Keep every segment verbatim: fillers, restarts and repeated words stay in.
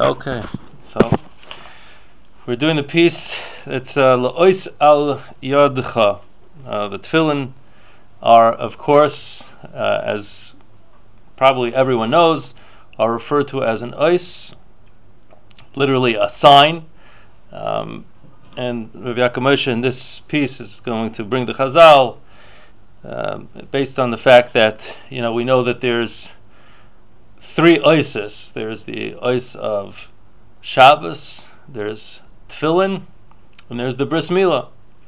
Okay, so we're doing the piece. It's uh, La'ois al Yadcha. Uh, the tefillin are, of course, uh, as probably everyone knows, are referred to as an ois, literally a sign. Um, and Rav Yaakov Moshe in this piece is going to bring the Chazal um, based on the fact that, you know, we know that there's three oises. There's the ois of Shabbos, there's tefillin, and there's the bris milah.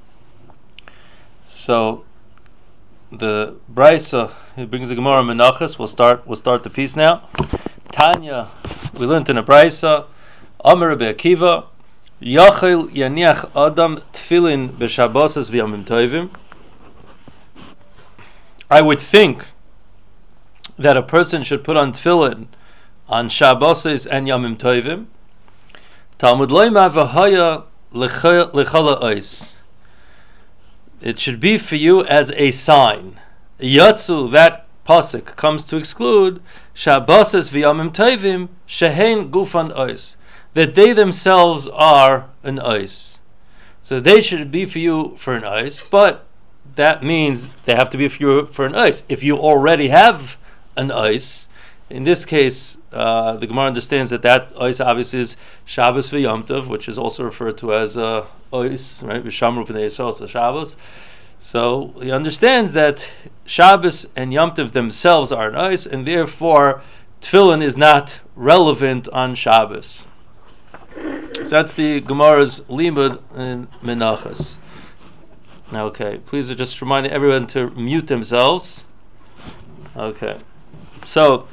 So the Brisa, he brings the Gemara Menachos. We'll start. We'll start the piece now. Tanya, we learned in a Brisa. Amar Rabbi Akiva, Yachil yaniach Adam tefillin b'Shabbos v'yamim tovim. I would think that a person should put on tefillin on Shabbos and Yamim Tovim. Talmud loyma v'haya lechala ois. It should be for you as a sign. Yatsu, that pasuk comes to exclude Shabbos v'Yamim Tovim shehein gufan ois, that they themselves are an ois. So they should be for you for an ois, but that means they have to be for you for an ois. If you already have an ois, in this case, uh, the Gemara understands that that ois obviously is Shabbos v'Yom Tov, which is also referred to as uh, ois, right? V'shamru v'nei Yisrael, so Shabbos. So he understands that Shabbos and Yom Tov themselves are an ois, and therefore tefillin is not relevant on Shabbos. So that's the Gemara's limud in Menachos. Okay, please just remind everyone to mute themselves. Okay, so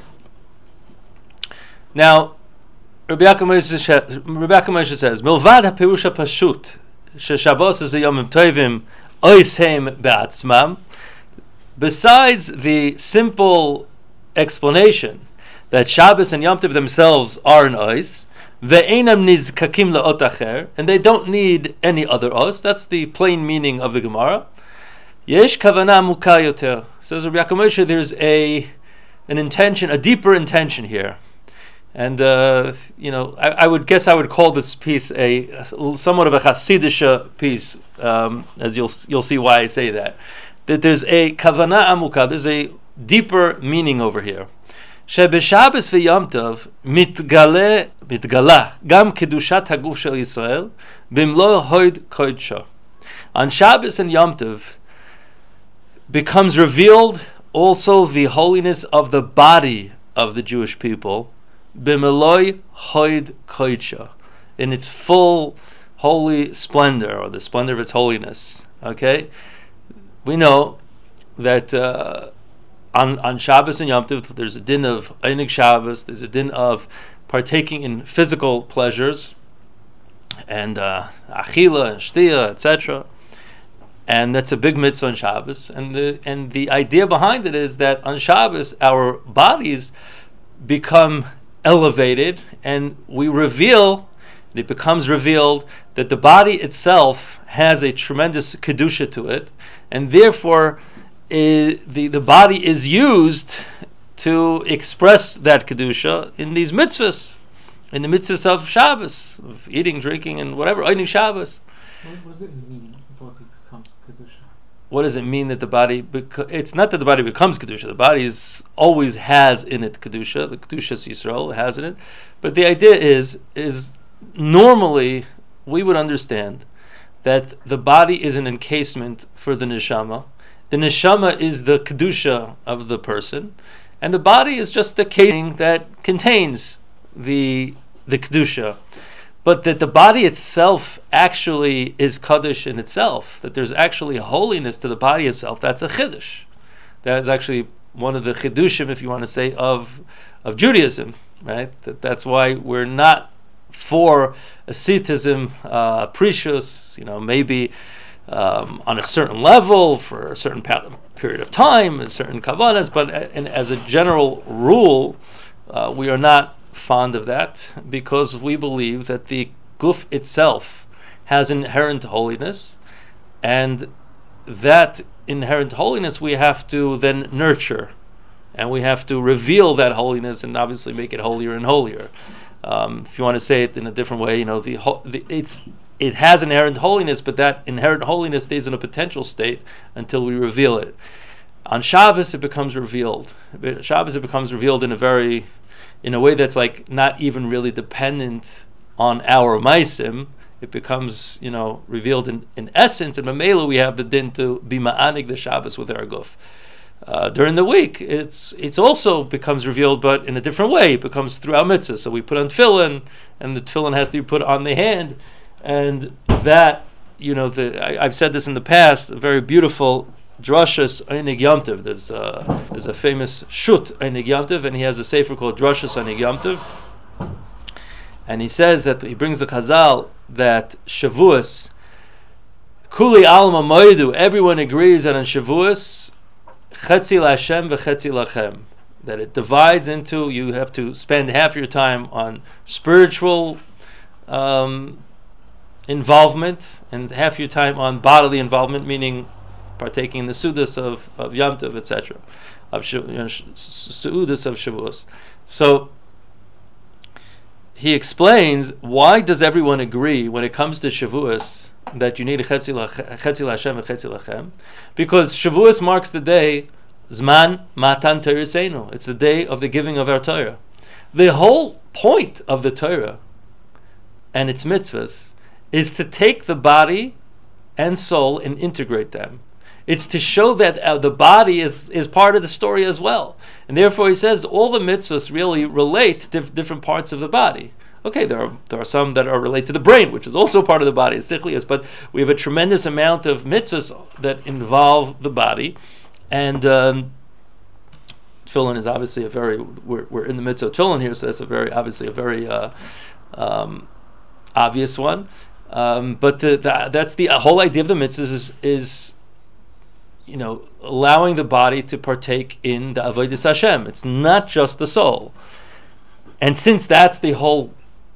now Rabbi Yaakov Moshe says, "Milvad haPirusha Pashut sheShabbos v'Yomim Tovim oisheim be'atzmam." Besides the simple explanation that Shabbos and Yom Tov themselves are an ois, ve'einam nizkakim la'ot acher, and they don't need any other os. That's the plain meaning of the Gemara. Yesh kavana muka yoter. Says Rabbi Yaakov Moshe, there's a an intention, a deeper intention here, and uh, you know, I, I would guess I would call this piece a, a somewhat of a Hasidic piece, um, as you'll you'll see why I say that. That there's a kavana amuka, there's a deeper meaning over here. שבשבס ויום טוב מתגלה, מתגלה גם קדושת הגוף של ישראל במלוא הוד קודשו. On Shabbos and Yom Tov becomes revealed also the holiness of the body of the Jewish people b'meloi hod kodsha, in its full holy splendor, or the splendor of its holiness. Okay, we know that uh, On, on Shabbos and Yom Tov, there's a din of Einig Shabbos, there's a din of partaking in physical pleasures, and uh, Achila and Shtia, et cetera. And that's a big mitzvah on Shabbos. And the and the idea behind it is that on Shabbos, our bodies become elevated, and we reveal, and it becomes revealed, that the body itself has a tremendous kedusha to it, and therefore It, the, the body is used to express that kedusha in these mitzvahs, in the mitzvahs of Shabbos, of eating, drinking, and whatever, eating Shabbos. What does it mean the body becomes kedusha? What does it mean that the body? Beco- it's not that the body becomes kedusha. The body is, always has in it kedusha. The kedusha Yisrael has in it. But the idea is, is normally we would understand that the body is an encasement for the neshama. The neshama is the kedusha of the person, and the body is just the casing that contains the the kedusha. But that the body itself actually is kaddish in itself, that there's actually holiness to the body itself, that's a chiddush. That's actually one of the chiddushim, if you want to say, of of Judaism, right? That that's why we're not for asceticism, uh, precious, you know, maybe Um, on a certain level for a certain pa- period of time and certain kavanas, but a- and as a general rule, uh, we are not fond of that, because we believe that the guf itself has inherent holiness, and that inherent holiness we have to then nurture, and we have to reveal that holiness and obviously make it holier and holier. Um, if you want to say it in a different way, you know, the, the it's it has inherent holiness, but that inherent holiness stays in a potential state until we reveal it. On Shabbos, it becomes revealed. Shabbos, it becomes revealed in a very, in a way that's like not even really dependent on our maisim. It becomes, you know, revealed in, in essence. And Mamela, we have the din to be ma'anig the Shabbos with our guf. Uh, during the week, it's it's also becomes revealed, but in a different way. It becomes through our mitzvah. So we put on tefillin, and the tefillin has to be put on the hand, and that, you know, the I, I've said this in the past. A very beautiful drashas Einig Yom Tov. There's a, there's a famous shut Einig Yom Tov, and he has a sefer called Drashas Einig Yom Tov. And he says that he brings the Chazal that Shavuos, Kuli Alma Moedu, everyone agrees that on Shavuos, Chetzi Lashem v'Chetzi Lachem, that it divides into, you have to spend half your time on spiritual um, involvement and half your time on bodily involvement, meaning partaking in the Sudas of, of Yom Tov, et cetera, of you know, Sudas of Shavuos. So he explains, why does everyone agree when it comes to Shavuos that you need a Chetzi Lashem and Chetzi Lachem? Because Shavuos marks the day Zman Matan Torah Seinu. It's the day of the giving of our Torah. The whole point of the Torah and its mitzvahs is to take the body and soul and integrate them. It's to show that uh, the body is, is part of the story as well. And therefore he says all the mitzvahs really relate to diff- different parts of the body. Okay, there are there are some that are related to the brain, which is also part of the body, sichlius, but we have a tremendous amount of mitzvahs that involve the body. And um, tefillin is obviously a very, we're, we're in the midst of tefillin here, so that's a very, obviously a very uh, um, obvious one. Um, but the, the, that's the whole idea of the mitzvahs is, is you know, allowing the body to partake in the avodas Hashem. It's not just the soul. And since that's the whole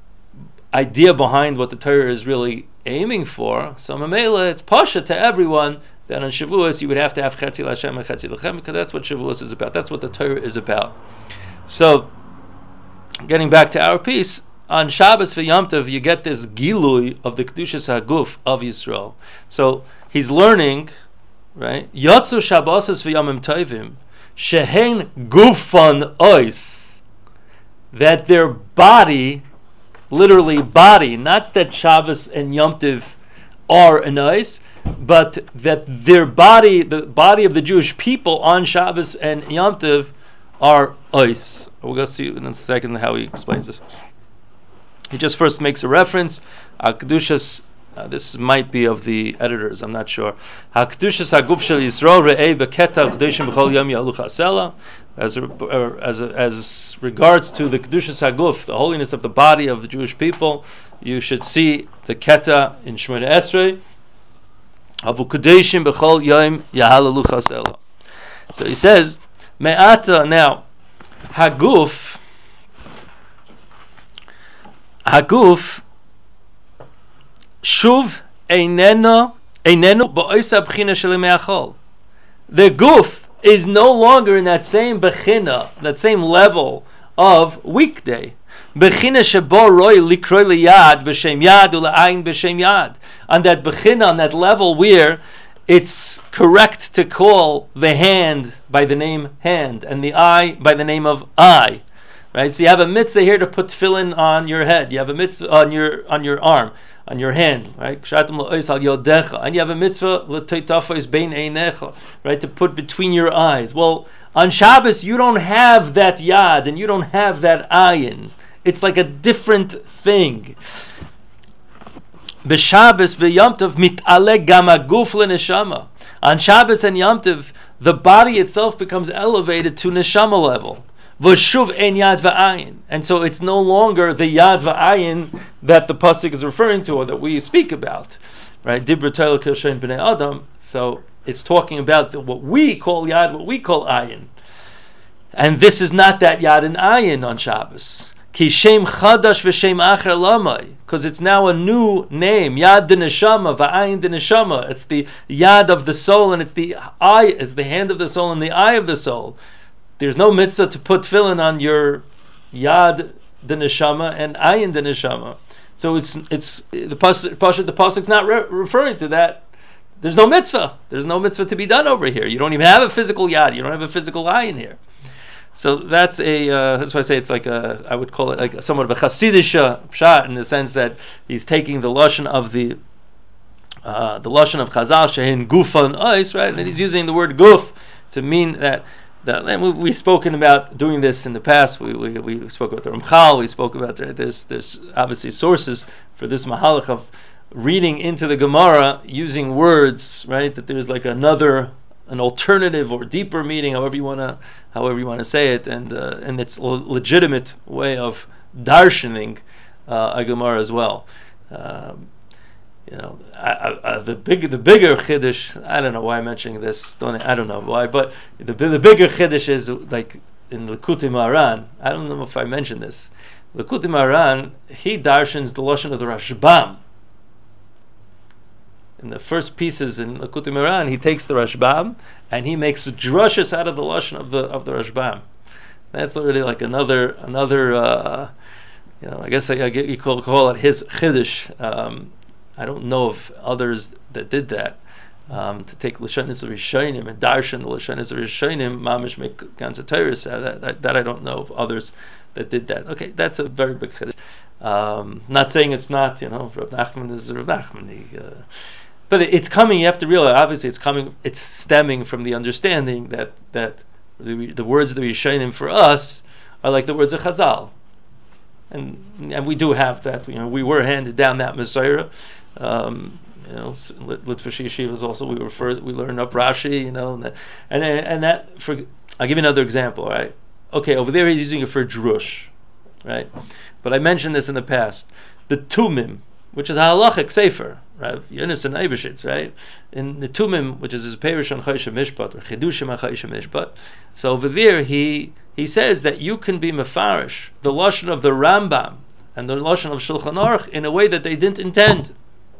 idea behind what the Torah is really aiming for, so Mamela, it's pasha to everyone that on Shavuos you would have to have Chetzi Lashem and Chetzi Lachem, because that's what Shavuos is about. That's what the Torah is about. So, getting back to our piece, on Shabbos v'Yom Tov you get this gilui of the Kedushas HaGuf of Yisrael. So, he's learning, right? Yotzu Shabbos v'Yomim Tovim shehen gufan ois, that their body, literally body, not that Shabbos and Yom Tov are an ois, but that their body, the body of the Jewish people on Shabbos and Yom Tov are ois. We're going to see in a second how he explains this. He just first makes a reference. HaKedushas, uh, this might be of the editors, I'm not sure. HaKedushas HaGuf Shel Yisrael Re'ei B'Keta Kedeshim B'Chol Yom Yaluch HaSela. As a, as a, as regards to the Kedushas HaGuf, the holiness of the body of the Jewish people, you should see the Keta in Shemona Esrei. Havu Kedeshim B'Chol Yom Yaluch HaSela. So he says, Me'ata, now, Haguf, Haguf, Shuv Eineno, Eineno Ba'oisa B'china Sheli Me'achol. The Guf is no longer in that same B'china, that same level of weekday. B'china Shebo Roy Likroy Liyad B'Shem Yad Ula'ayin B'Shem Yad. On that B'china, on that level where it's correct to call the hand by the name hand and the eye by the name of eye, right? So you have a mitzvah here to put tefillin on your head. You have a mitzvah on your on your arm, on your hand, right? And you have a mitzvah, right, to put between your eyes. Well, on Shabbos you don't have that yad and you don't have that ayin. It's like a different thing. B'Shabbos v'Yom Tov mit'ale gam haguf le'neshama. On Shabbos and Yom Tov, the body itself becomes elevated to neshama level. V'shuv ein yad v'ayin, and so it's no longer the yad v'ayin that the pasuk is referring to or that we speak about, right? Dibra Torah k'shein b'nei Adam. So it's talking about the, what we call yad, what we call ayin, and this is not that yad and ayin on Shabbos. Ki shem chadash v'shem acher lamai, because it's now a new name. Yad de neshama, v'ayin de neshama. It's the yad of the soul, and it's the eye, it's the hand of the soul, and the eye of the soul. There's no mitzvah to put tefillin on your yad the neshama and ayin the neshama. So it's it's the pasuk the pasuk's not re- referring to that. There's no mitzvah. There's no mitzvah to be done over here. You don't even have a physical yad. You don't have a physical ayin here. So that's a uh, that's why I say it's like a I would call it like a, somewhat of a chassidish pshat in the sense that he's taking the lashon of the uh, the lashon of Chazal shehin gufa and ois, right, and he's using the word guf to mean that. That, and we, we've spoken about doing this in the past. We we, we spoke about the Ramchal. We spoke about right, there's there's obviously sources for this mahalach of reading into the Gemara using words, right? That there's like another, an alternative or deeper meaning, however you wanna however you wanna say it, and uh, and it's a legitimate way of darshaning uh, a Gemara as well. Um, You know, I, I, the big, the bigger chiddush. I don't know why I'm mentioning this. Don't I don't know why, but the the bigger chiddush is like in Likutei Moharan. I don't know if I mentioned this. Likutei Moharan, he darshans the lashon of the Rashbam. In the first pieces in Likutei Moharan, he takes the Rashbam and he makes drushes out of the lashon of the of the Rashbam. That's already like another another. Uh, you know, I guess I, I get, you call, call it his chiddush. Um, I don't know of others that did that. Um, to take Lashonis of Rishonim and Darshan the Lashonis of Rishonim, Mamish make Ganza Torah, that, that, that I don't know of others that did that. Okay, that's a very big chiddush. Um, not saying it's not, you know, Rav Nachman is Rav Nachman. He, uh, but it, it's coming, you have to realize, obviously it's coming, it's stemming from the understanding that, that the, the words of the Rishonim for us are like the words of Chazal. And and we do have that, you know, we were handed down that Messiah. Um, you know, Litvish Yeshivas also we refer we learn up Rashi, you know, and that, and and that for I'll give you another example, right? Okay, over there he's using it for drush, right? But I mentioned this in the past. The Tumim, which is a halachic sefer, right? Yonis and Eibeshitz, right? In the Tumim, which is his Perish on Chayshim Mishpat or Chidushim on Chayshim Mishpat. So over there he he says that you can be mefarish the lashon of the Rambam and the lashon of Shulchan Aruch in a way that they didn't intend.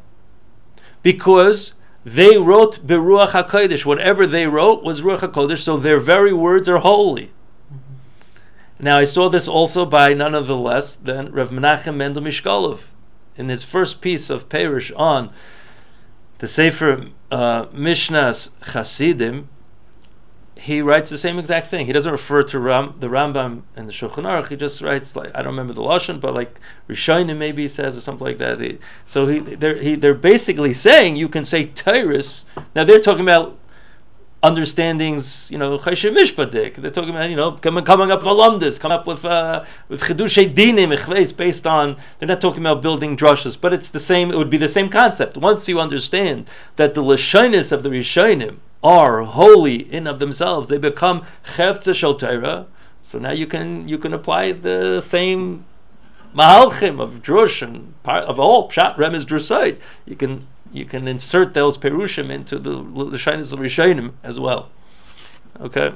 Because they wrote Beruach HaKodesh. Whatever they wrote was Ruach HaKodesh, so their very words are holy. Mm-hmm. Now I saw this also by none other less than Rav Menachem Mendel Mishkolov in his first piece of Perish on the Sefer uh, Mishnas Chasidim. He writes the same exact thing. He doesn't refer to Ram, the Rambam and the Shulchan Aruch. He just writes like I don't remember the lashon, but like Rishonim maybe he says or something like that. He, so he they're he, they're basically saying you can say Tyrus. Now they're talking about understandings, you know, Chayshim Mishpadik. They're talking about you know coming coming up with alumnus, coming up with uh, with Chidushay Dinim Echveis based on. They're not talking about building drushes, but it's the same. It would be the same concept once you understand that the lashonis of the Rishonim are holy in of themselves. They become chevtza shel Torah. So now you can you can apply the same mahalchim of drush and part of all pshat remez drusayt. You can you can insert those perushim into the l'shainis of rishonim as well. Okay.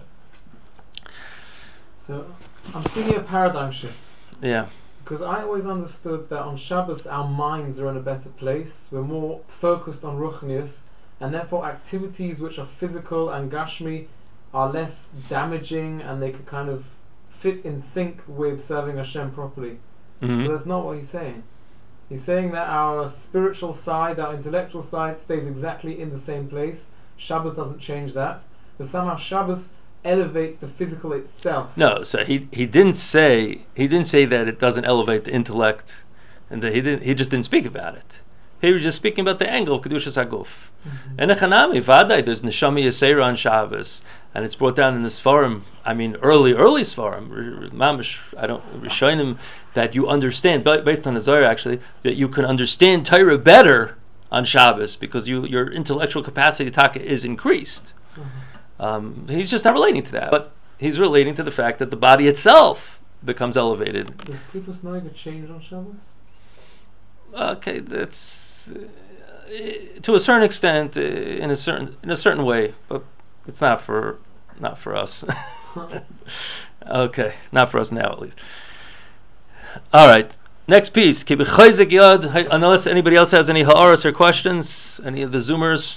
So I'm seeing a paradigm shift. Yeah. Because I always understood that on Shabbos our minds are in a better place. We're more focused on ruchnius. And therefore activities which are physical and gashmi are less damaging and they could kind of fit in sync with serving Hashem properly. Mm-hmm. But that's not what he's saying. He's saying that our spiritual side, our intellectual side stays exactly in the same place. Shabbos doesn't change that. But somehow Shabbos elevates the physical itself. No, so he he didn't say he didn't say that it doesn't elevate the intellect and that he didn't he just didn't speak about it. He was just speaking about the angle of Kedushas HaGuf. And Echanami, Vaday, there's Neshama Yisera on Shabbos, and it's brought down in this forum, I mean, early, early Sfarim, Mamish, I don't, Rishonim, that you understand, based on the Zohar actually, that you can understand Torah better on Shabbos, because you, your intellectual capacity, taka, is increased. Mm-hmm. Um, he's just not relating to that, but he's relating to the fact that the body itself becomes elevated. Does people's knowing change on Shabbos? Okay, that's... Uh, to a certain extent, uh, in a certain in a certain way, but it's not for not for us. Okay, not for us now at least. All right, next piece. Unless anybody else has any ha'aras or questions, any of the Zoomers.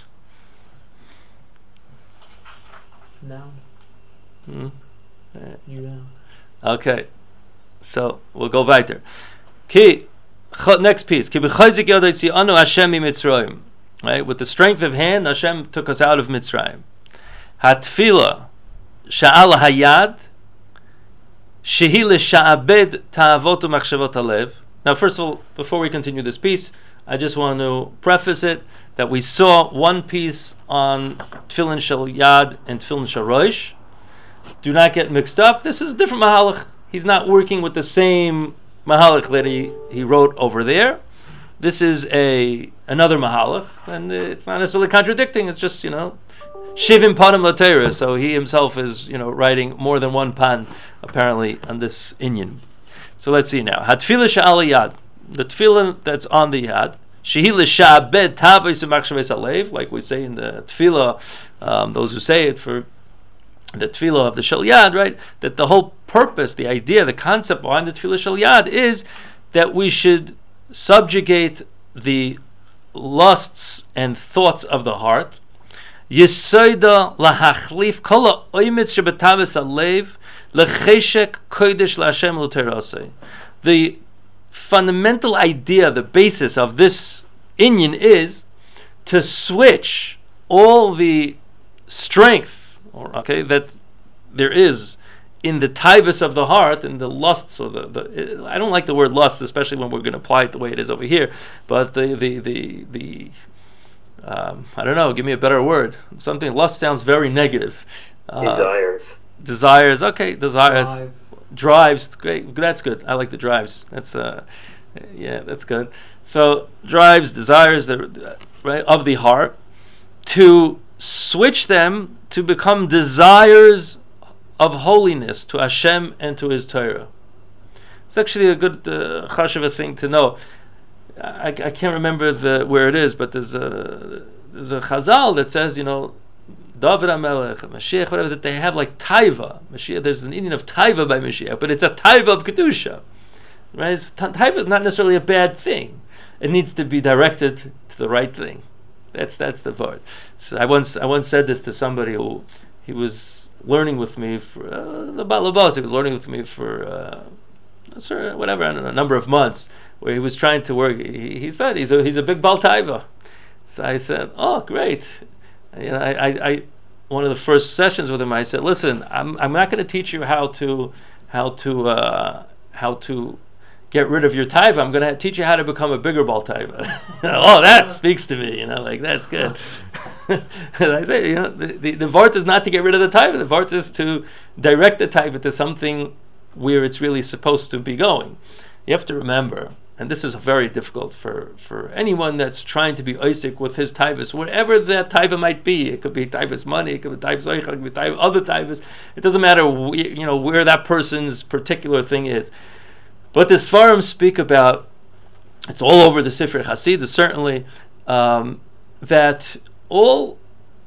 No. Hmm? You know. Okay, So we'll go weiter. Ki, next piece. Ki b'chayzik yodai tziyanu Hashem miMitzrayim. Right, with the strength of hand, Hashem took us out of Mitzrayim. Hatfila sha'al hayad shehi l'sha'abed ta'avot u'machshavot halev. Now, first of all, before we continue this piece, I just want to preface it that we saw one piece on Tefillin Shel Yad and Tefillin Shel Rosh. Do not get mixed up. This is a different Mahalach. He's not working with the same Mahalach that he, he wrote over there. This is a another Mahalach, and it's not necessarily contradicting. It's just, you know, Shivim Panim Latera. So he himself is, you know, writing more than one pan, apparently, on this inyan. So let's see now. Hatfila Sha'al Yad. The tefillah that's on the yad. Shehi l'sha'abed tavos u'machshavos halev, like we say in the tefillah, um, those who say it for the tefillah of the Shel Yad, right? That the whole purpose, the idea, the concept behind the tefillah Shel Yad is that we should subjugate the lusts and thoughts of the heart. Yisoida lahachlif kol ha'oimitz shebetavos halev lecheshek kodesh la'Hashem l'terasei. The fundamental idea, the basis of this inyan is to switch all the strength, or okay, that there is in the taivas of the heart and the lusts, or the, the I don't like the word lust, especially when we're going to apply it the way it is over here. But the the the the um, I don't know. Give me a better word. Something lust sounds very negative. Uh, desires. Desires. Okay, desires. Drive. Drives, great. That's good. I like the drives. That's uh, yeah, that's good. So drives, desires, the right of the heart, to switch them to become desires of holiness to Hashem and to His Torah. It's actually a good uh, chashuva thing to know. I, I can't remember the where it is, but there's a there's a chazal that says, you know, David HaMelech, Mashiach, whatever, that they have like taiva. Mashiach, there's an Indian of taiva by Mashiach, but it's a taiva of kedusha, right? Taiva is not necessarily a bad thing. It needs to be directed to the right thing. That's that's the part. So I once I once said this to somebody who he was learning with me for uh, the Balabas. He was learning with me for uh, sort whatever, I don't know, a number of months, where he was trying to work. He, he said he's a he's a big Bal Taiva. So I said, oh, great. You know, I, I, I, one of the first sessions with him, I said, "Listen, I'm, I'm not going to teach you how to, how to, uh, how to get rid of your taiva. I'm going to teach you how to become a bigger bal taiva." Oh, that speaks to me. You know, like that's good. And I say, you know, the, the the vart is not to get rid of the taiva. The vart is to direct the taiva to something where it's really supposed to be going. You have to remember. And this is very difficult for, for anyone that's trying to be Isaac with his taivas, whatever that taiva might be. It could be taivas money, it could be taivas oichel, it could be taivas, other taivas. It doesn't matter, you know, where that person's particular thing is. But the Sfarim speak about, it's all over the Sifrei Hasidus certainly, um, that all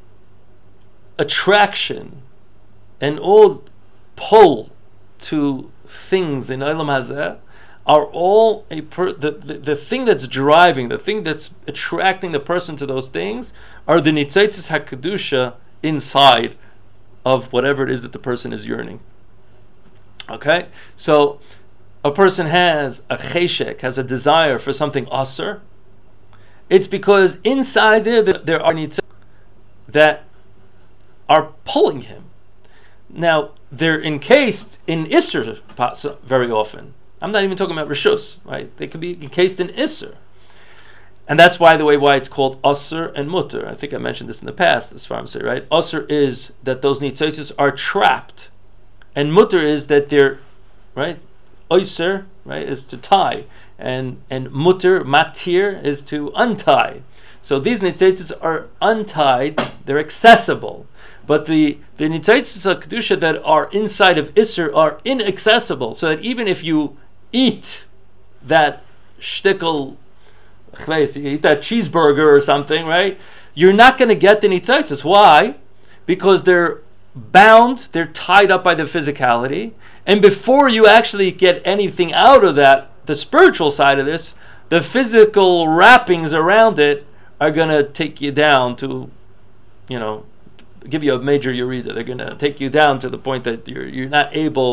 attraction and all pull to things in Olam Hazeh are all a per, the, the the thing that's driving, the thing that's attracting the person to those things are the nitzitzis hakadusha inside of whatever it is that the person is yearning. Okay, so a person has a cheshek, has a desire for something aser. It's because inside there there are nitzitzis that are pulling him. Now they're encased in iser very often. I'm not even talking about rishus, right? They could be encased in isser, and that's why the way why it's called aser and mutter. I think I mentioned this in the past, as far as I'm saying, right? Aser is that those nitzotzos are trapped, and mutter is that they're right. Oiser, right, is to tie, and and mutter matir is to untie. So these nitzotzos are untied; they're accessible. But the the nitzotzos of kedusha that are inside of isser are inaccessible. So that even if you eat that shtickle, you eat that cheeseburger or something, right? You're not going to get the nitzotzos. Why? Because they're bound, they're tied up by the physicality, and before you actually get anything out of that, the spiritual side of this, the physical wrappings around it are going to take you down to, you know, give you a major urida. They're going to take you down to the point that you're you're not able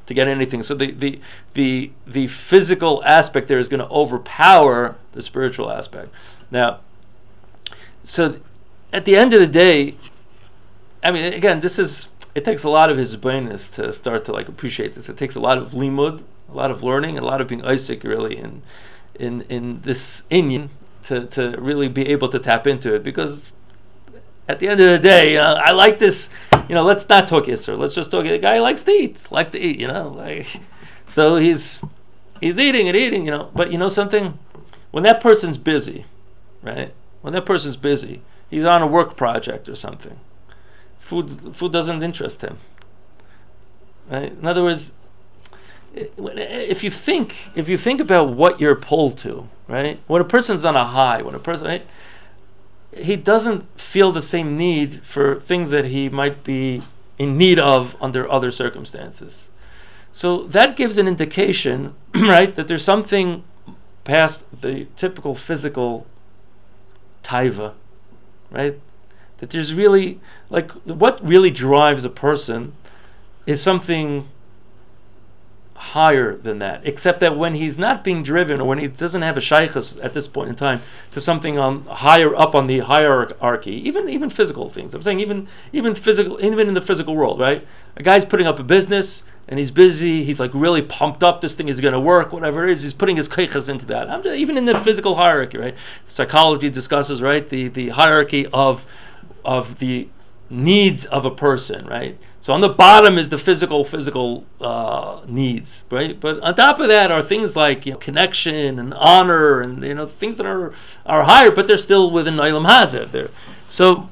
to get anything. So the the the, the physical aspect there is going to overpower the spiritual aspect. Now, so at the end of the day, I mean, again, this is, it takes a lot of his brainess to start to like appreciate this. It takes a lot of limud, a lot of learning, a lot of being Isaac really in in in this inyan to to really be able to tap into it. Because at the end of the day, uh, I like this. You know, let's not talk Isser. Let's just talk. The guy likes to eat, like to eat. You know, like so he's he's eating and eating. You know, but you know something, when that person's busy, right? When that person's busy, he's on a work project or something. Food food doesn't interest him. Right? In other words, if you think if you think about what you're pulled to, right? When a person's on a high, when a person, right, he doesn't feel the same need for things that he might be in need of under other circumstances. So that gives an indication, right, that there's something past the typical physical taiva, right? That there's really, like, what really drives a person is something higher than that, except that when he's not being driven, or when he doesn't have a shaykhus at this point in time to something on higher up on the hierarchy, even even physical things. I'm saying even even physical, even in the physical world, right? A guy's putting up a business and he's busy. He's like really pumped up. This thing is going to work. Whatever it is, he's putting his kaychas into that. I'm just, even in the physical hierarchy, right? Psychology discusses, right, the the hierarchy of of the needs of a person, right? So on the bottom is the physical, physical uh, needs, right? But on top of that are things like, you know, connection and honor, and you know things that are are higher, but they're still within Olam Hazeh. There, so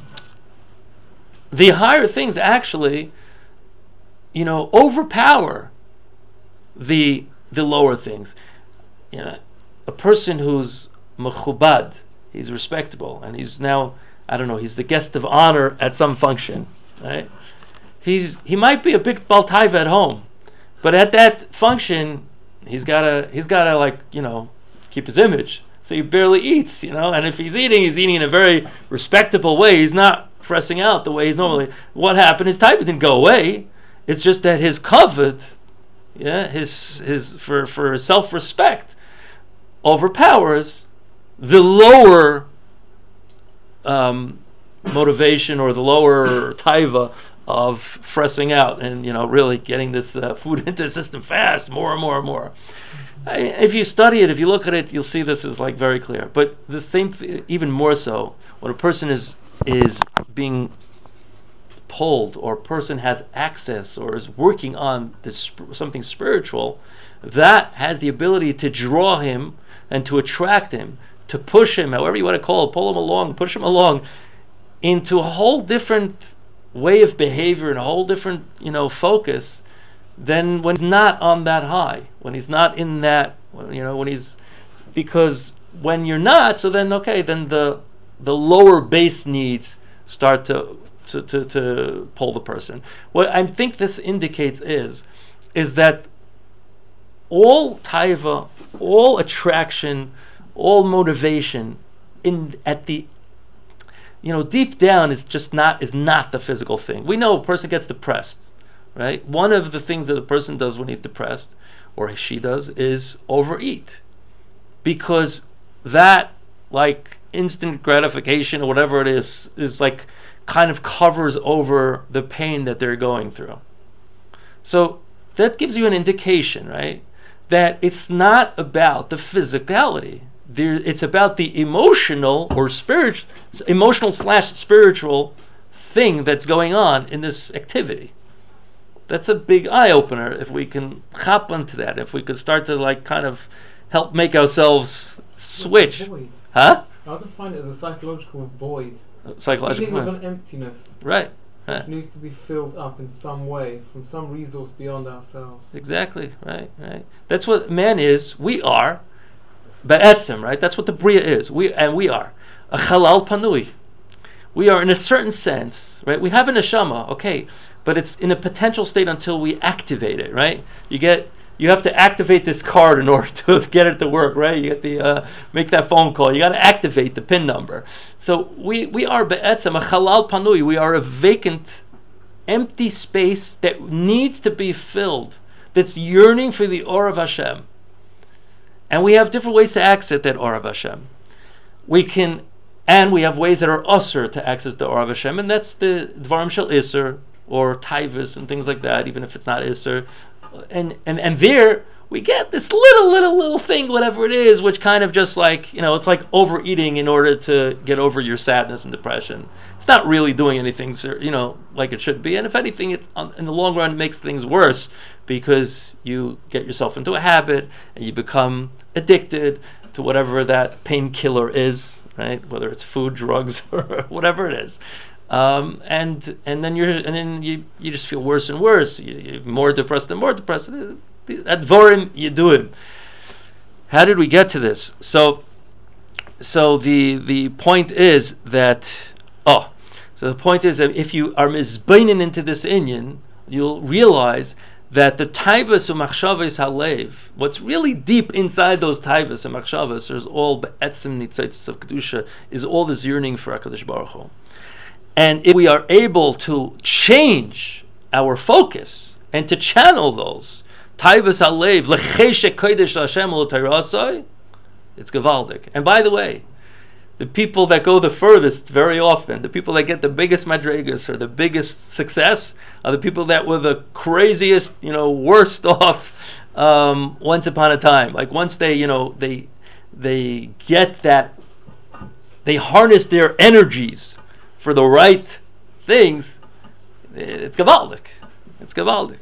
the higher things actually, you know, overpower the the lower things. You know, a person who's mechubad, he's respectable, and he's now, I don't know, he's the guest of honor at some function, right? He's he might be a big baltaiva at home, but at that function, he's gotta he's gotta like you know keep his image. So he barely eats, you know. And if he's eating, he's eating in a very respectable way. He's not fressing out the way he's normally. What happened? His taiva didn't go away. It's just that his kavod, yeah, his his for for self respect, overpowers the lower um, motivation or the lower taiva of fressing out and you know really getting this uh, food into the system fast, more and more and more. I, if you study it, if you look at it, you'll see this is like very clear. But the same, th- even more so, when a person is is being pulled, or a person has access, or is working on this sp- something spiritual, that has the ability to draw him and to attract him, to push him, however you want to call it, pull him along, push him along, into a whole different way of behavior and a whole different, you know, focus than when he's not on that high, when he's not in that, you know, when he's, because when you're not, so then okay, then the the lower base needs start to to to, to pull the person. What I think this indicates is is that all taiva, all attraction, all motivation in at the you know, deep down is just not is not the physical thing. We know a person gets depressed, right? One of the things that a person does when he's depressed, or she does, is overeat, because that, like, instant gratification or whatever it is, is like kind of covers over the pain that they're going through. So that gives you an indication, right, that it's not about the physicality. There, it's about the emotional or spiritual, emotional slash spiritual thing that's going on in this activity. That's a big eye opener if we can hop onto that. If we could start to like kind of help make ourselves switch, huh? I define it as a psychological void. A psychological void. void. With an emptiness. Right. Right. It needs to be filled up in some way from some resource beyond ourselves. Exactly. Right. Right. That's what man is. We are. Ba'etzim, right? That's what the Bria is. We and we are a Chalal Panui. We are, in a certain sense, right? We have a neshama, okay, but it's in a potential state until we activate it, right? You get, you have to activate this card in order to get it to work, right? You get the uh, make that phone call. You got to activate the PIN number. So we we are Ba'etzim a Chalal Panui. We are a vacant empty space that needs to be filled, that's yearning for the Or of Hashem. And we have different ways to access that Or of Hashem. We can, and we have ways that are usher to access the Or of Hashem, and that's the Dvarim Shel Isser, or Taivas, and things like that, even if it's not Isser. And, and, and there, we get this little, little, little thing, whatever it is, which kind of just like, you know, it's like overeating in order to get over your sadness and depression. It's not really doing anything, you know, like it should be. And if anything, it, in the long run, it makes things worse because you get yourself into a habit and you become addicted to whatever that painkiller is, right? Whether it's food, drugs, or whatever it is. Um, and and then you're and then you, you just feel worse and worse. You, you're more depressed and more depressed. At Dvorim you do it. How did we get to this? So, so the the point is that oh, so the point is that if you are mizbeinin into this inyan, you'll realize that the taivas u'machshavas halev, what's really deep inside those taivas and machshavas, there's all be'etzim nitzitzis of kedusha, is all this yearning for HaKadosh Baruch Hu. And if we are able to change our focus and to channel those taivas halev lecheshe kodesh Hashem l'tayrasai, it's gevaldik. And by the way, the people that go the furthest very often, the people that get the biggest madrigas or the biggest success, are the people that were the craziest, you know, worst off um, once upon a time. Like once they, you know, they they get that, they harness their energies for the right things, it's gevaldik. It's gevaldik.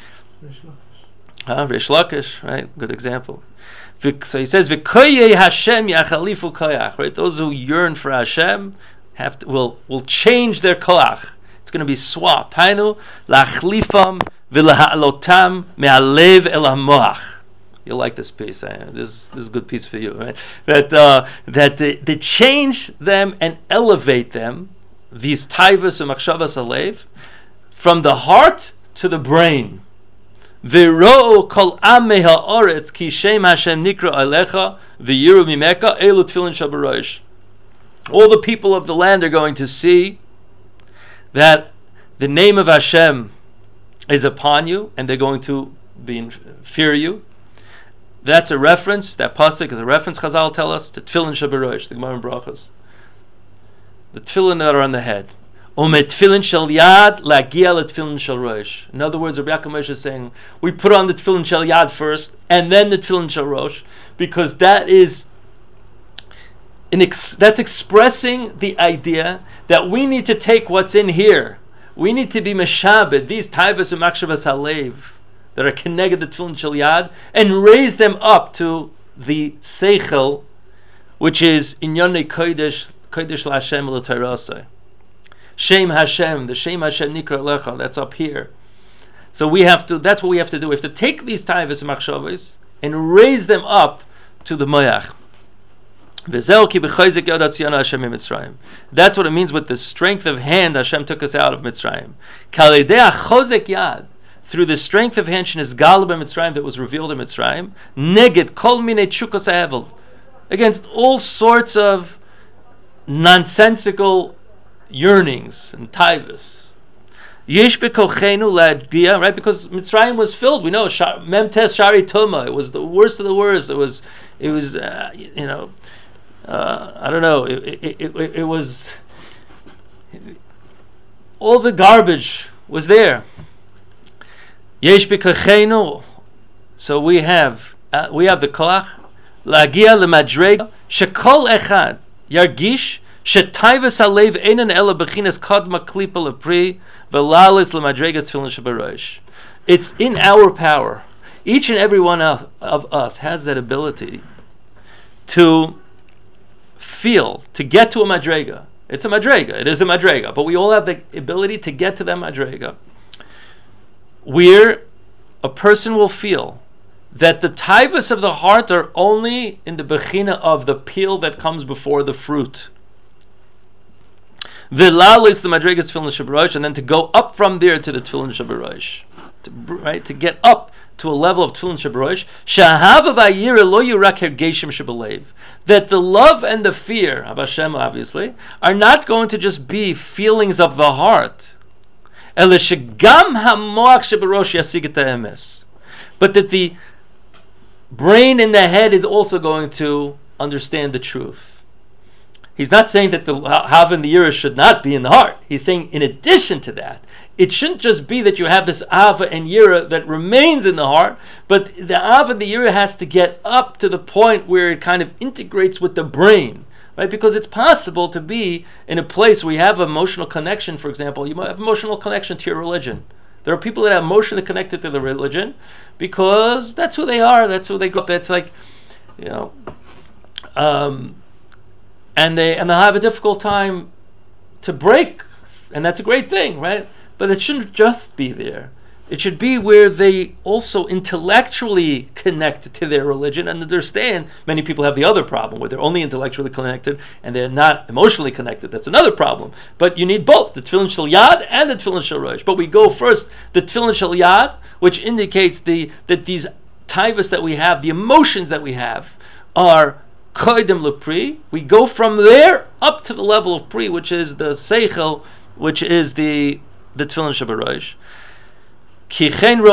Huh? Rish Lakish, right? Good example. So he says, "V'koyei Hashem yachalifu koyach." Right, those who yearn for Hashem have to, will will change their koyach. It's going to be swapped. Hainu lachlifam v'lahalotam me'alev el hamoach. You'll like this piece. Eh? This, this is a good piece for you, right? That uh, that they, they change them and elevate them, these taivas and machshavas alev, from the heart to the brain. V'ro'u kol amei ha'oretz ki shem Hashem nikra alecha v'yiru mimeka elu tefillin shel b'rosh. All the people of the land are going to see that the name of Hashem is upon you, and they're going to be in fear you. That's a reference. That pasuk is a reference. Chazal tell us to tefillin shel b'rosh, the Gemara in Brachos, the tefillin that are on the head. Umetfilin shel yad lagia letfilin shel rosh. In other words, Rabbi Yaakov Moshe is saying we put on the tefillin shel yad first, and then the tefillin shel rosh, because that is an ex- that's expressing the idea that we need to take what's in here. We need to be meshabed these taivas and machshavas halev that are connected to tefillin shel yad and raise them up to the seichel, which is inyonei kodesh kodesh laHashem l'tayrasai. Shem Hashem, the Shem Hashem Nikra Lecha, that's up here. So we have to, that's what we have to do. We have to take these taivas and machshavas and raise them up to the moyach. That's what it means with the strength of hand Hashem took us out of Mitzrayim. Through the strength of hand Mitzrayim that was revealed in Mitzrayim, neged kol minei tshukos ha'evel, against all sorts of nonsensical yearnings and taivas. Yesh bekochenu la'adgia, right? Because Mitzrayim was filled. We know Memtes Shari Tuma. It was the worst of the worst. It was, it was, uh, you know, uh, I don't know. It, it, it, it, it was all the garbage was there. Yesh bekochenu. So we have uh, we have the koach la'agia lemadrega shekol echad yargish. Shetayvas halev einan ela bechinas kadma klipa lepri v'lalis lemadregas tefillin shel b'rosh. It's in our power. Each and every one of, of us has that ability to feel, to get to a madrega. It's a madrega. It is a madrega. But we all have the ability to get to that madrega, where a person will feel that the taivas of the heart are only in the bechina of the peel that comes before the fruit. V'lal is the madrigas tefillin shel b'rosh, and then to go up from there to the tefillin shel b'rosh, to, right, to get up to a level of tefillin shel b'rosh. Shahava v'ayira lo yirak hergeshim shebelev, that the love and the fear of Hashem, obviously, are not going to just be feelings of the heart. אלא שגם המוח שבראש ישיג את האמס. But that the brain in the head is also going to understand the truth. He's not saying that the Hava and the Yira should not be in the heart. He's saying in addition to that, it shouldn't just be that you have this Ava and Yira that remains in the heart, but the Ava and the Yira has to get up to the point where it kind of integrates with the brain, right? Because it's possible to be in a place where you have emotional connection, for example. You might have emotional connection to your religion. There are people that are emotionally connected to the religion because that's who they are, that's who they grew up. It's like, you know, um, and they and they'll have a difficult time to break, and that's a great thing, right? But it shouldn't just be there. It should be where they also intellectually connect to their religion and understand. Many people have the other problem where they're only intellectually connected and they're not emotionally connected. That's another problem. But you need both, the Tefillin Shel Yad and the Tefillin Shel Rosh. But we go first, the Tefillin Shel Yad, which indicates the that these taivas that we have, the emotions that we have, are Koydem Lepri. We go from there up to the level of Pri, which is the Seichel, which is the the Tefillin Shel Rosh. Because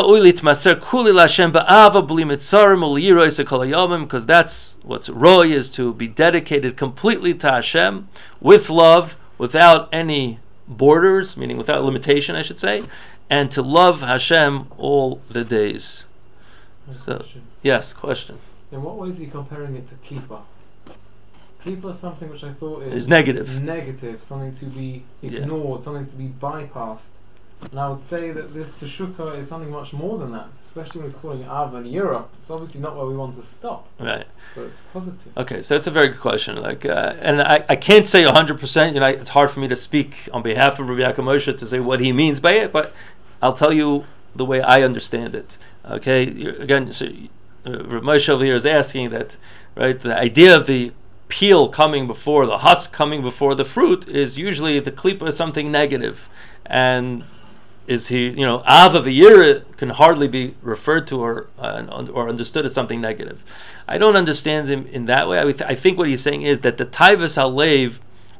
that's what's Roy is, to be dedicated completely to Hashem with love, without any borders, meaning without limitation, I should say, and to love Hashem all the days. So, question. Yes, question. In what way is he comparing it to Klippa? Klippa is something which I thought is, is negative. Negative, something to be ignored, yeah. Something to be bypassed. And I would say that this Teshukah is something much more than that, especially when it's calling it Av and Yira. It's obviously not where we want to stop. Right. But it's positive. Okay, so that's a very good question. Like, uh, and I, I can't say one hundred percent, you know, it's hard for me to speak on behalf of Rabbi Yaakov Moshe to say what he means by it, but I'll tell you the way I understand it. Okay, again, so, uh, Rabbi Moshe over here is asking that, right, the idea of the peel coming before, the husk coming before the fruit, is usually the klipa is something negative. And is he, you know, Av of a year can hardly be referred to or uh, or understood as something negative. I don't understand him in that way. I, th- I think what he's saying is that the Taivas Halev,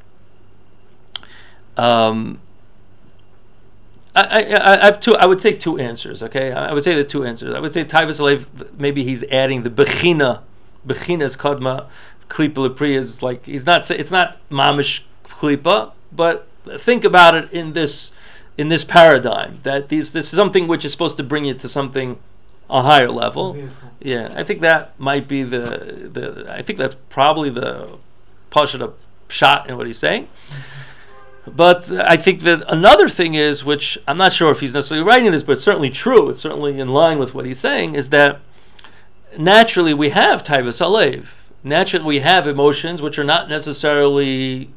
um, I, I, I have two. I would say two answers. Okay, I would say the two answers. I would say Taivas Halev. Maybe he's adding the Bechina, Bechina's Kadma, Klipa Lepri is like he's not. It's not Mamish Klipa, but think about it in this. In this paradigm, that these this is something which is supposed to bring you to something a higher level. Beautiful. Yeah, I think that might be the the. I think that's probably the Pashat shot in what he's saying. Mm-hmm. But I think that another thing is, which I'm not sure if he's necessarily writing this, but it's certainly true. It's certainly in line with what he's saying. Is that naturally we have Taivas Halev. Naturally we have emotions which are not necessarily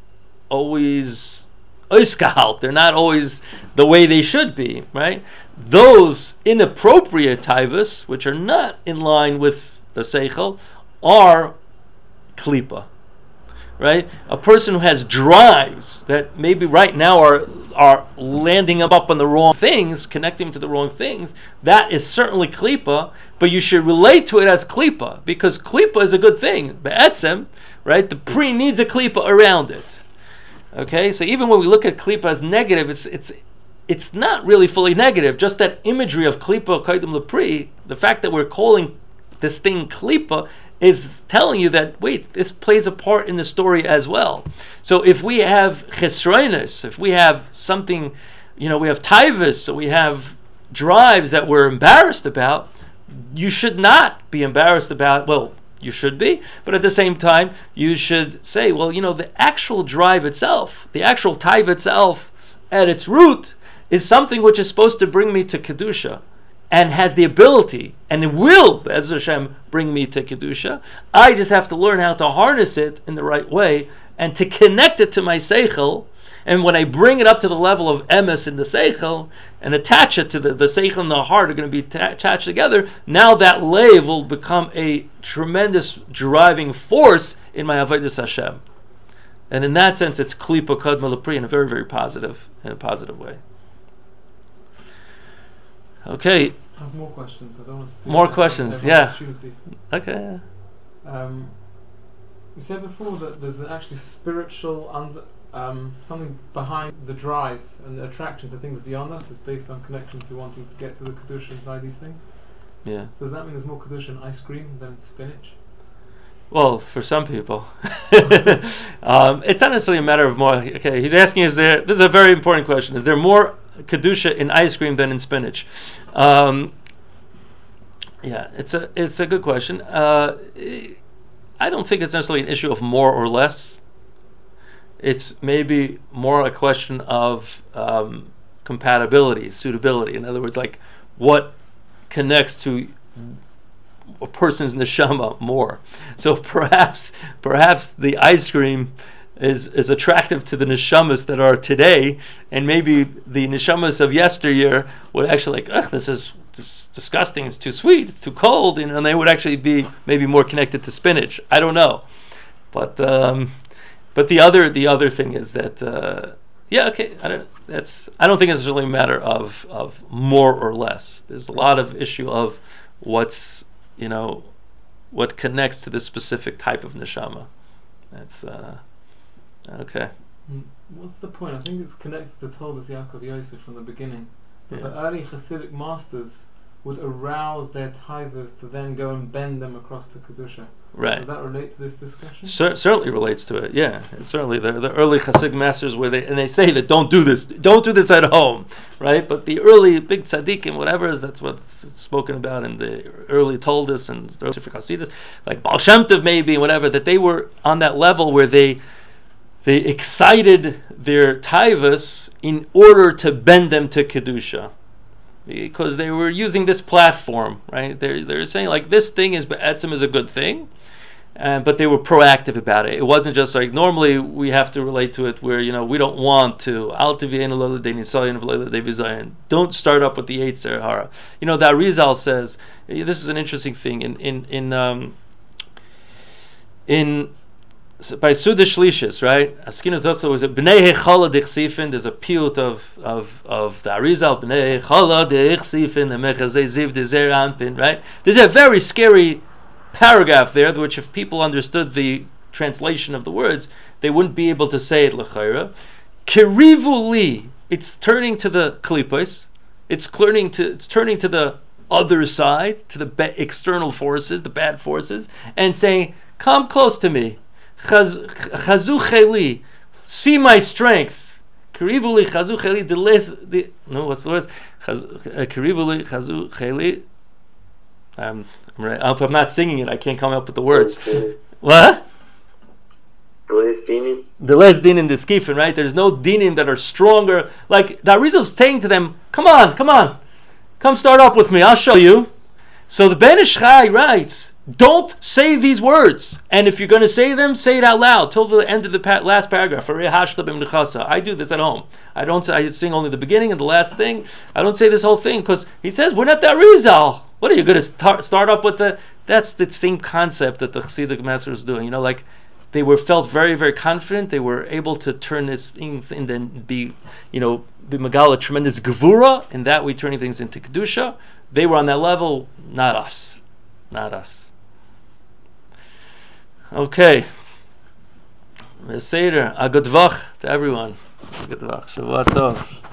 always. They're not always the way they should be, right? Those inappropriate taivas, which are not in line with the seichel, are klipa, right? A person who has drives that maybe right now are are landing up on the wrong things, connecting to the wrong things, that is certainly klipa, but you should relate to it as klipa, because klipa is a good thing. Be'etzem, right? The pri needs a klipa around it. Okay, so even when we look at klipa as negative, it's it's it's not really fully negative. Just that imagery of klipa kaidem lepri, the fact that we're calling this thing klipa is telling you that wait, this plays a part in the story as well. So if we have chesroinus, if we have something, you know, we have taivas, so we have drives that we're embarrassed about, you should not be embarrassed about. Well. You should be, but at the same time, you should say, well, you know, the actual drive itself, the actual taiva itself, at its root, is something which is supposed to bring me to Kedusha, and has the ability, and it will, Be'ez Hashem, bring me to Kedusha. I just have to learn how to harness it in the right way, and to connect it to my seichel. And when I bring it up to the level of emes in the seichel and attach it to the, the seichel and the heart are going to be ta- attached together, now that leiv will become a tremendous driving force in my avodas Hashem. And in that sense, it's klipa kadma lepri in a very, very positive, in a positive way. Okay. I have more questions. I don't want to more questions, yeah. Okay. Um, you said before that there's an actually spiritual under. um, something behind the drive and the attraction to things beyond us is based on connection to wanting to get to the kedusha inside these things. Yeah. So does that mean there's more kedusha in ice cream than in spinach? Well, for some people, um, it's not necessarily a matter of more. Okay, he's asking: Is there? This is a very important question. Is there more kedusha in ice cream than in spinach? Um, yeah, it's a it's a good question. Uh, I don't think it's necessarily an issue of more or less. It's maybe more a question of um, compatibility, suitability. In other words, like what connects to a person's neshama more. So perhaps perhaps the ice cream is is attractive to the neshamas that are today, and maybe the neshamas of yesteryear would actually like, ugh, this is dis- disgusting, it's too sweet, it's too cold, you know, and they would actually be maybe more connected to spinach. I don't know. But um, but the other the other thing is that uh, yeah, okay, I don't that's I don't think it's really a matter of of more or less. There's a lot of issue of what's you know, what connects to this specific type of neshama. That's uh, okay. What's the point? I think it's connected to Toldos Yaakov Yosef from the beginning. That Yeah. the early Hasidic masters would arouse their tithers to then go and bend them across to Kedusha. Right. Does that relate to this discussion? Cer- certainly relates to it. Yeah, and certainly the the early Hasidic masters where they and they say that don't do this, don't do this at home, right? But the early big tzaddikim, whatever is that's what's spoken about in the early Toldos and the Sefer Chasidus, like Baal Shem Tov maybe, whatever, that they were on that level where they they excited their taivas in order to bend them to kedusha. Because they were using this platform, right? They're they're saying like this thing is be'etzim is a good thing, uh, but they were proactive about it. It wasn't just like normally we have to relate to it where you know we don't want to al tiviyin lo l'dei nisayin v'lo l'dei vizayin. Don't start up with the Yetzer Hara. You know that Arizal says this is an interesting thing in in in um, in. So by Suda Shlishis, right? Askinu Tosa was a Bnei Hechala Dichsifin. There's a piyut of of of the Arizal Bnei Hechala Dichsifin the Mechazei Ziv Dezer Anpin, right? There's a very scary paragraph there, which if people understood the translation of the words, they wouldn't be able to say it l'chayra. Kirivu li, it's turning to the klipos, it's turning to it's turning to the other side, to the be- external forces, the bad forces, and saying, "Come close to me." Chazu cheli, see my strength. Kirivuli chazu cheli. The less, the no, what's the words? Kirivuli chazu cheli. Um, I'm right. If I'm not singing it, I can't come up with the words. What? The less dinim. The less din in the skifin, right? There's no dinim that are stronger. Like the Arizal's saying to them, "Come on, come on, come start up with me. I'll show you." So the Ben Ish Chai writes, don't say these words, and if you're going to say them, say it out loud till the end of the pa- last paragraph. I do this at home. I don't. Say, I sing only the beginning and the last thing. I don't say this whole thing because he says we're not the Arizal. What are you going to start, start up with the? That's the same concept that the Chassidic master was doing. You know, like they were felt very, very confident. They were able to turn these things in and be, you know, be Megala tremendous gevura, and that way turning things into kedusha. They were on that level, not us, not us. Okay. Seder, a good vach to everyone. A good vach. Shavua tov.